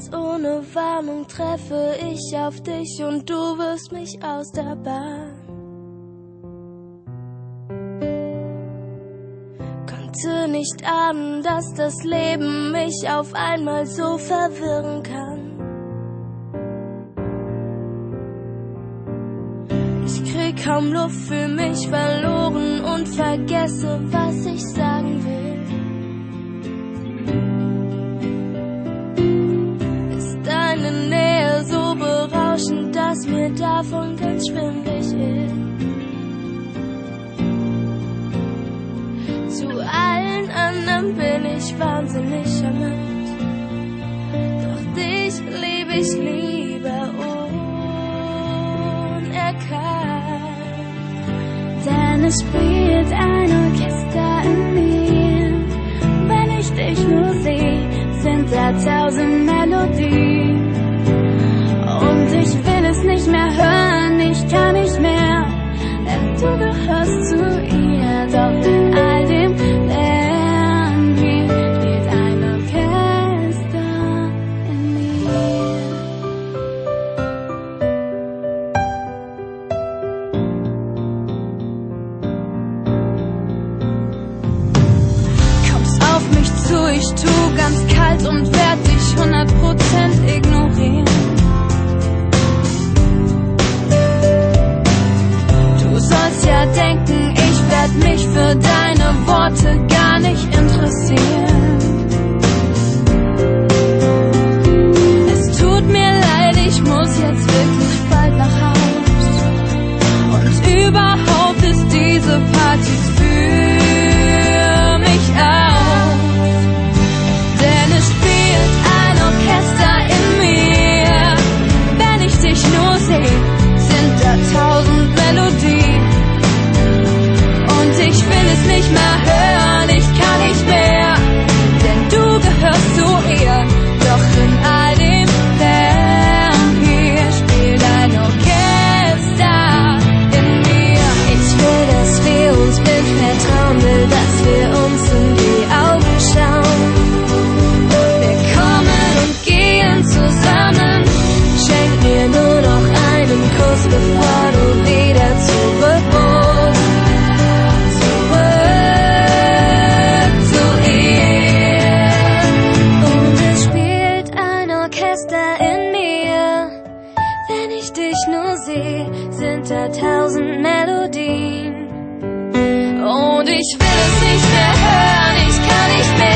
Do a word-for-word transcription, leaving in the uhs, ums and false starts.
Ganz ohne Warnung treffe ich auf dich und du wirfst mich aus der Bahn. Konnte nicht ahnen, dass das Leben mich auf einmal so verwirren kann. Ich krieg kaum Luft, fühl mich verloren und vergesse, was ich sagen will. Ist deine Nähe so berauschend, dass mir davon ganz schwindelig ist? Zu allen anderen bin ich wahnsinnig charmant, doch dich lieb ich lieber unerkannt. Denn es spielt ein Orchester in mir. Wenn ich dich nur sehe, sind da tausend Melodien. Und ich will es nicht mehr hören, ich kann nicht mehr, denn du gehörst zu ihr. Doch in all dem Lärm hier spielt ein Orchester in mir. Kommst auf mich zu, ich tu ganz kalt und werd dich hundert Prozent ignorieren. Du sollst ja denken, ich werd mich für deine Worte gar nicht interessieren. Es tut mir leid, ich muss jetzt wirklich bald nach Haus. Und überhaupt ist diese Party für mich aus. Denn es spielt ein Orchester in mir. Wenn ich dich nur sehe, sind da tausend Melodien. Und ich will es nicht mehr hören, ich kann nicht mehr, denn du gehörst zu ihr. Doch in all dem Lärm hier spielt ein Orchester in mir. Ich will, dass wir uns blind vertrauen, will, dass wir uns in die Augen schauen. Wir kommen und gehen zusammen. Schenk mir nur noch einen Kuss, bevor du wieder zurück musst. Zurück zu ihr. Und es spielt ein Orchester in mir. Wenn ich dich nur sehe, sind da tausend Melodien. Und ich will es nicht mehr hören, ich kann nicht mehr.